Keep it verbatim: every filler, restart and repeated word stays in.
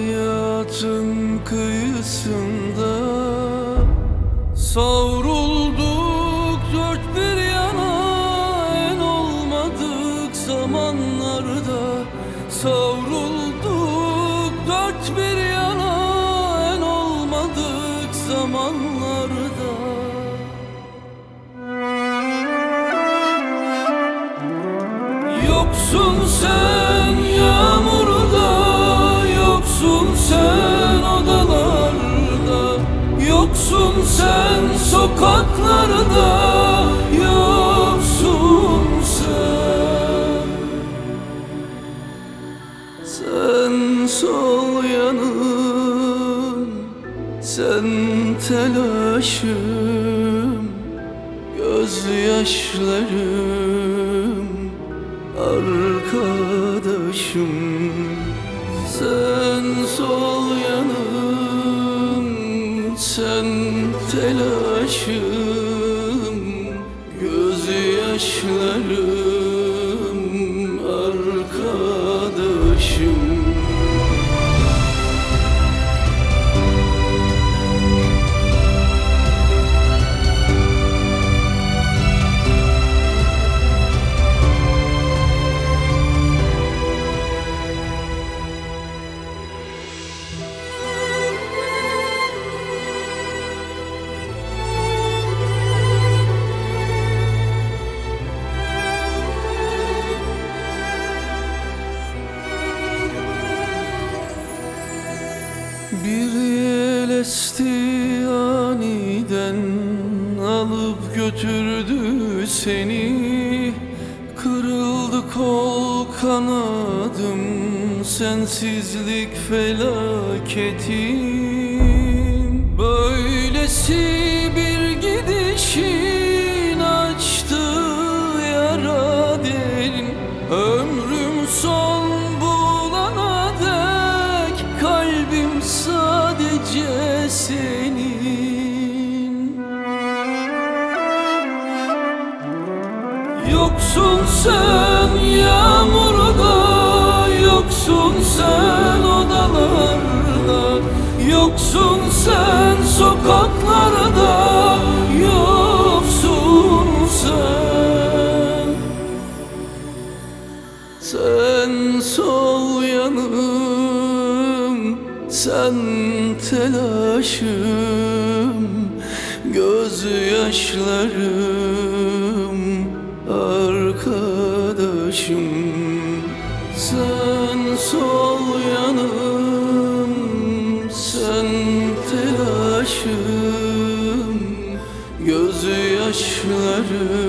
Hayatın kıyısında savrulduk dört bir yana, en olmadık zamanlarda. Savrulduk dört bir yana, en olmadık zamanlarda. Yoksun sen yağmurda, yoksun sen odalarda, yoksun sen sokaklarda, yoksun sen. Sen sol yanım, sen telaşım, gözyaşlarım, arkadaşım. Sen sol yanım, sen telaşım, gözyaşlarım, arkadaşım. Bir yel esti aniden, alıp götürdü seni. Kırıldı kol kanadım, sensizlik felaketim. Böylesi bir gidişin açtı yara derin. Ömrüm son bulana dek kalbim sadece senin. Yoksun sen yağmurda, yoksun sen odalarda, yoksun sen sokaklarda, yoksun sen. Sen sol yanım, sen telaşım, gözyaşlarım, arkadaşım. Sen sol yanım, sen telaşım, gözyaşlarım,